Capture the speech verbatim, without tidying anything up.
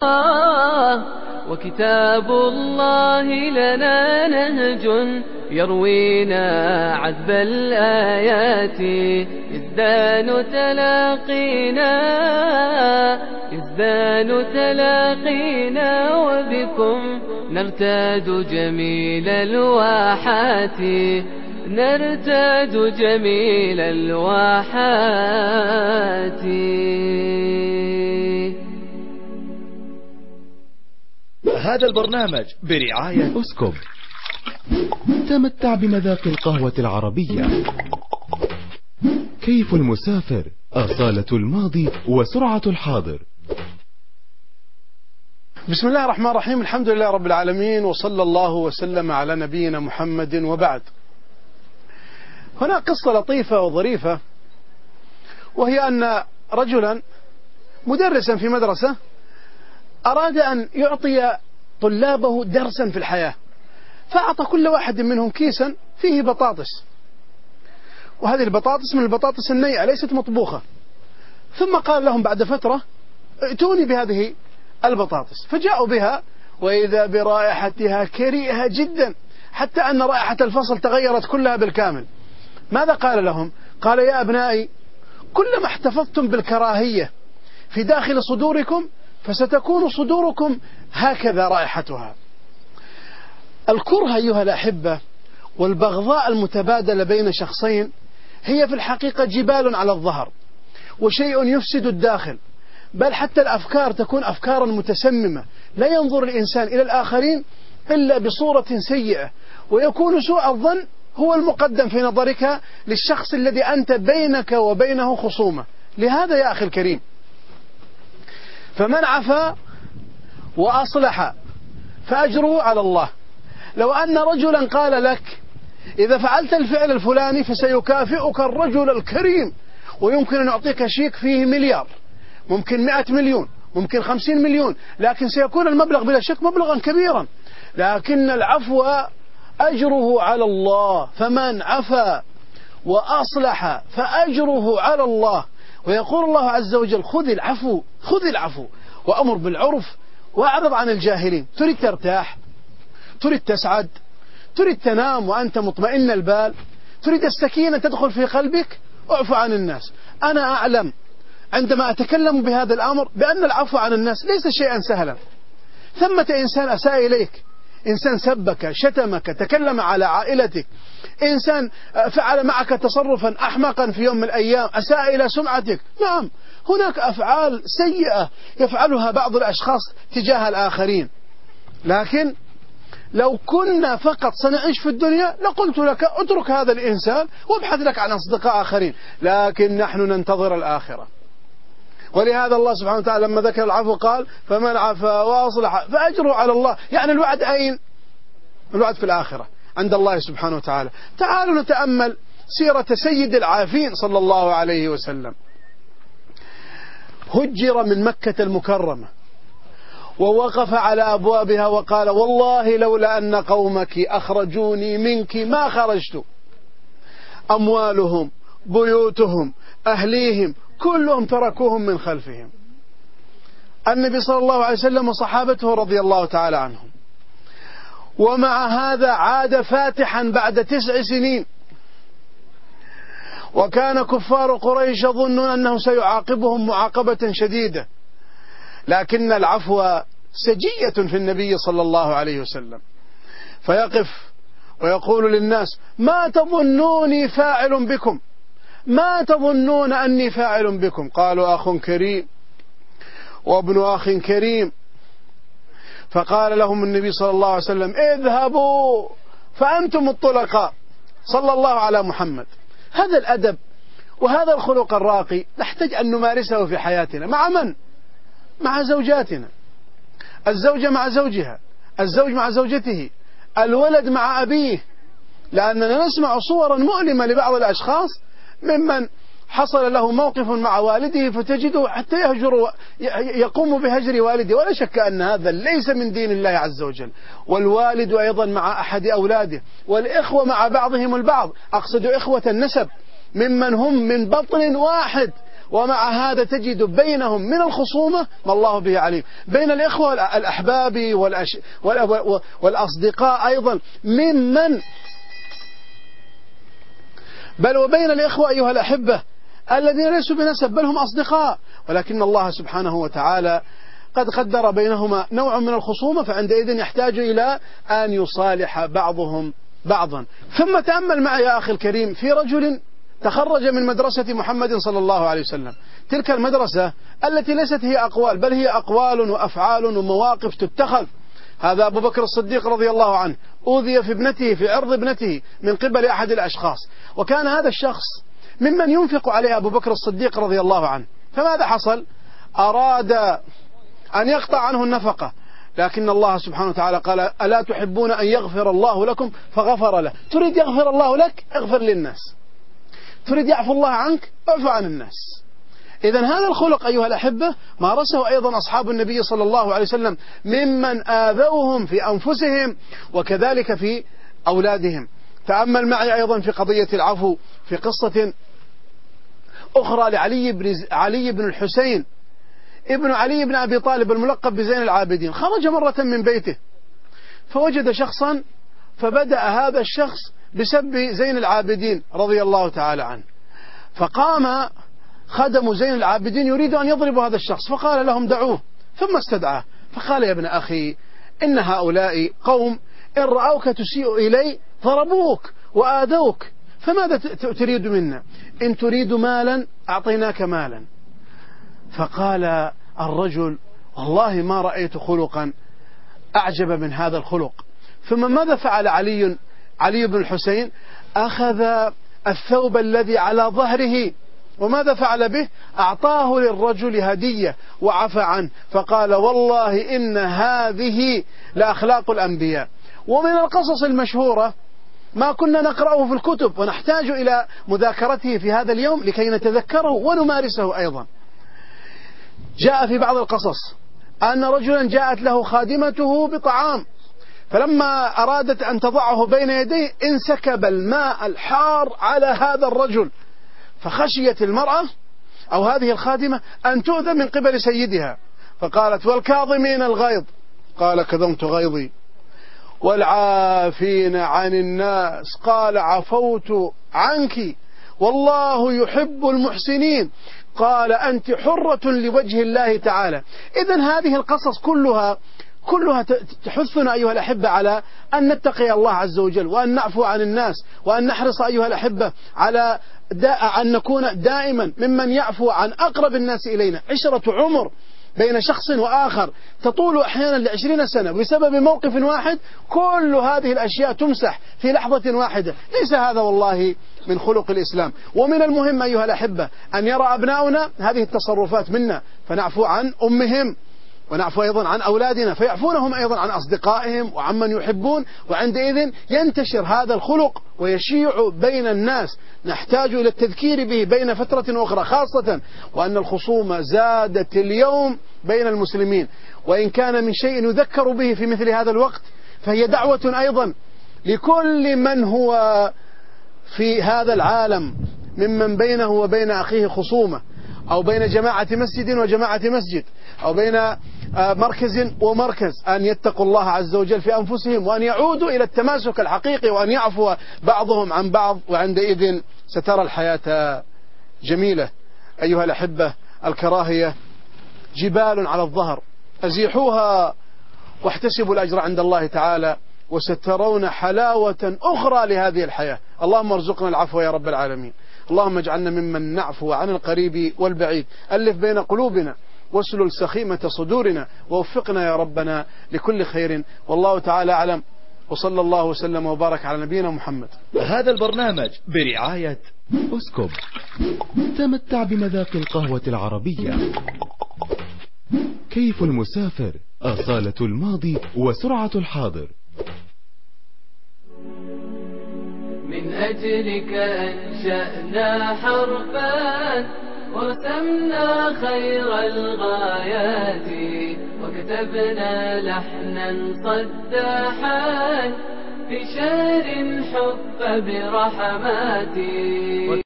وكتاب الله لنا نهج يروينا عذب الآيات، يزدان تلاقينا يزدان تلاقينا وبكم نرتاد جميل الواحات نرتاد جميل الواحات. هذا البرنامج برعاية أسكوب. تمتع بمذاق القهوة العربية. كيف المسافر، أصالة الماضي وسرعة الحاضر. بسم الله الرحمن الرحيم، الحمد لله رب العالمين، وصلى الله وسلم على نبينا محمد، وبعد. هنا قصة لطيفة وظريفة، وهي أن رجلا مدرسا في مدرسة أراد أن يعطي طلابه درسا في الحياة، فأعطى كل واحد منهم كيسا فيه بطاطس، وهذه البطاطس من البطاطس النيئة ليست مطبوخة. ثم قال لهم بعد فترة: ائتوني بهذه البطاطس. فجاءوا بها، وإذا برائحتها كريهة جدا، حتى أن رائحة الفصل تغيرت كلها بالكامل. ماذا قال لهم؟ قال: يا أبنائي، كلما احتفظتم بالكراهية في داخل صدوركم فستكون صدوركم هكذا رائحتها. الكره أيها الأحبة والبغضاء المتبادلة بين شخصين هي في الحقيقة جبال على الظهر، وشيء يفسد الداخل، بل حتى الأفكار تكون أفكارا متسممة، لا ينظر الإنسان إلى الآخرين إلا بصورة سيئة، ويكون سوء الظن هو المقدم في نظرك للشخص الذي أنت بينك وبينه خصومة. لهذا يا أخي الكريم، فمن عفا وأصلح فأجره على الله. لو أن رجلا قال لك: إذا فعلت الفعل الفلاني فسيكافئك الرجل الكريم، ويمكن أن يعطيك شيك فيه مليار، ممكن مئة مليون، ممكن خمسين مليون، لكن سيكون المبلغ بلا شك مبلغا كبيرا، لكن العفو أجره على الله. فمن عفا وأصلح فأجره على الله. ويقول الله عز وجل: خذ العفو خذ العفو وأمر بالعرف وأعرض عن الجاهلين. تريد ترتاح؟ تريد تسعد؟ تريد تنام وأنت مطمئن البال؟ تريد السكينة تدخل في قلبك؟ اعفو عن الناس. أنا أعلم عندما أتكلم بهذا الأمر بأن العفو عن الناس ليس شيئا سهلا. ثمة إنسان أساء إليك، إنسان سبك، شتمك، تكلم على عائلتك، إنسان فعل معك تصرفا أحمقا في يوم من الأيام، أساء إلى سمعتك. نعم، هناك أفعال سيئة يفعلها بعض الأشخاص تجاه الآخرين، لكن لو كنا فقط سنعيش في الدنيا لقلت لك اترك هذا الإنسان وابحث لك عن أصدقاء آخرين، لكن نحن ننتظر الآخرة. ولهذا الله سبحانه وتعالى لما ذكر العفو قال: فمن عفا وأصلح فأجره على الله. يعني الوعد أين؟ الوعد في الآخرة عند الله سبحانه وتعالى. تعالوا نتأمل سيرة سيد العافين صلى الله عليه وسلم. هجر من مكة المكرمة ووقف على أبوابها وقال: والله لولا أن قومك أخرجوني منك ما خرجت. أموالهم، بيوتهم، أهليهم كلهم تركوهم من خلفهم. النبي صلى الله عليه وسلم وصحابته رضي الله تعالى عنهم، ومع هذا عاد فاتحا بعد تسع سنين. وكان كفار قريش يظنون أنه سيعاقبهم معاقبة شديدة، لكن العفو سجية في النبي صلى الله عليه وسلم، فيقف ويقول للناس: ما تظنوني فاعل بكم؟ ما تظنون أني فاعل بكم؟ قالوا: أخ كريم وابن أخ كريم. فقال لهم النبي صلى الله عليه وسلم: اذهبوا فأنتم الطلقاء. صلى الله على محمد. هذا الأدب وهذا الخلق الراقي نحتاج أن نمارسه في حياتنا. مع من؟ مع زوجاتنا، الزوجة مع زوجها، الزوج مع زوجته، الولد مع أبيه. لأننا نسمع صورا مؤلمة لبعض الأشخاص ممن حصل له موقف مع والده فتجده حتى يهجر يقوم بهجر والده، ولا شك أن هذا ليس من دين الله عز وجل. والوالد أيضا مع أحد أولاده، والإخوة مع بعضهم البعض، أقصد إخوة النسب ممن هم من بطن واحد ومع هذا تجد بينهم من الخصومة ما الله به عليم. بين الإخوة الأحباب والأش... والأصدقاء أيضا ممن بل وبين الإخوة أيها الأحبة الذين ليسوا بنسب بل هم أصدقاء، ولكن الله سبحانه وتعالى قد قدر بينهما نوع من الخصومة، فعندئذ يحتاج إلى أن يصالح بعضهم بعضا. ثم تأمل معي يا أخي الكريم في رجل تخرج من مدرسة محمد صلى الله عليه وسلم، تلك المدرسة التي ليست هي أقوال بل هي أقوال وأفعال ومواقف تتخذ. هذا أبو بكر الصديق رضي الله عنه أوذي في ابنته في عرض ابنته من قبل أحد الأشخاص، وكان هذا الشخص ممن ينفق عليه أبو بكر الصديق رضي الله عنه، فماذا حصل؟ أراد أن يقطع عنه النفقة، لكن الله سبحانه وتعالى قال ألا تحبون أن يغفر الله لكم فغفر له. تريد يغفر الله لك؟ اغفر للناس. تريد يعفو الله عنك؟ اعفو عن الناس. إذن هذا الخلق أيها الأحبة مارسه أيضا أصحاب النبي صلى الله عليه وسلم ممن آذوهم في أنفسهم وكذلك في أولادهم. تأمل معي أيضا في قضية العفو في قصة أخرى لعلي بن علي بن الحسين ابن علي بن أبي طالب الملقب بزين العابدين. خرج مرة من بيته فوجد شخصا فبدأ هذا الشخص بسب زين العابدين رضي الله تعالى عنه، فقام خدم زين العابدين يريد أن يضرب هذا الشخص، فقال لهم دعوه، ثم استدعاه فقال يا ابن أخي إن هؤلاء قوم إن رأوك تسيء إلي ضربوك وآذوك، فماذا تريد منا؟ إن تريد مالا أعطيناك مالا. فقال الرجل والله ما رأيت خلقا أعجب من هذا الخلق. ثم ماذا فعل علي علي بن الحسين؟ أخذ الثوب الذي على ظهره وماذا فعل به؟ أعطاه للرجل هدية وعفى عنه، فقال والله إن هذه لأخلاق الأنبياء. ومن القصص المشهورة ما كنا نقرأه في الكتب ونحتاج إلى مذاكرته في هذا اليوم لكي نتذكره ونمارسه أيضا. جاء في بعض القصص أن رجلا جاءت له خادمته بطعام، فلما أرادت أن تضعه بين يديه انسكب الماء الحار على هذا الرجل، فخشيت المرأة أو هذه الخادمة أن تؤذى من قبل سيدها، فقالت والكاظمين الغيظ، قال كظمت غيظي، والعافين عن الناس، قال عفوت عنك، والله يحب المحسنين، قال أنت حرة لوجه الله تعالى. إذن هذه القصص كلها كلها تحثنا أيها الأحبة على أن نتقي الله عز وجل وأن نعفو عن الناس وأن نحرص أيها الأحبة على أن نكون دائما ممن يعفو عن أقرب الناس إلينا. عشرة عمر بين شخص وآخر تطول أحيانا لعشرين سنة بسبب موقف واحد، كل هذه الأشياء تمسح في لحظة واحدة. ليس هذا والله من خلق الإسلام. ومن المهم أيها الأحبة أن يرى أبناؤنا هذه التصرفات منا فنعفو عن أمهم ونعفو أيضا عن أولادنا فيعفونهم أيضا عن أصدقائهم وعمن يحبون، وعندئذ ينتشر هذا الخلق ويشيع بين الناس. نحتاج إلى التذكير به بين فترة أخرى، خاصة وأن الخصومة زادت اليوم بين المسلمين، وإن كان من شيء يذكر به في مثل هذا الوقت فهي دعوة أيضا لكل من هو في هذا العالم ممن بينه وبين أخيه خصومة، أو بين جماعة مسجد وجماعة مسجد، أو بين مركز ومركز، أن يتقوا الله عز وجل في أنفسهم وأن يعودوا إلى التماسك الحقيقي وأن يعفو بعضهم عن بعض، وعندئذ سترى الحياة جميلة. أيها الأحبة الكراهية جبال على الظهر، أزيحوها واحتسبوا الأجر عند الله تعالى وسترون حلاوة أخرى لهذه الحياة. اللهم ارزقنا العفو يا رب العالمين. اللهم اجعلنا ممن نعفو عن القريب والبعيد، ألف بين قلوبنا واسلل سخيمة صدورنا، ووفقنا يا ربنا لكل خير. والله تعالى أعلم، وصلى الله وسلم وبارك على نبينا محمد. هذا البرنامج برعاية أسكوب، تمتع بمذاق القهوة العربية. كيف المسافر، أصالة الماضي وسرعة الحاضر. من أجلك أنشأنا حرفا ورسمنا خير الغايات وكتبنا لحنا صداحا في شهر حف برحمات.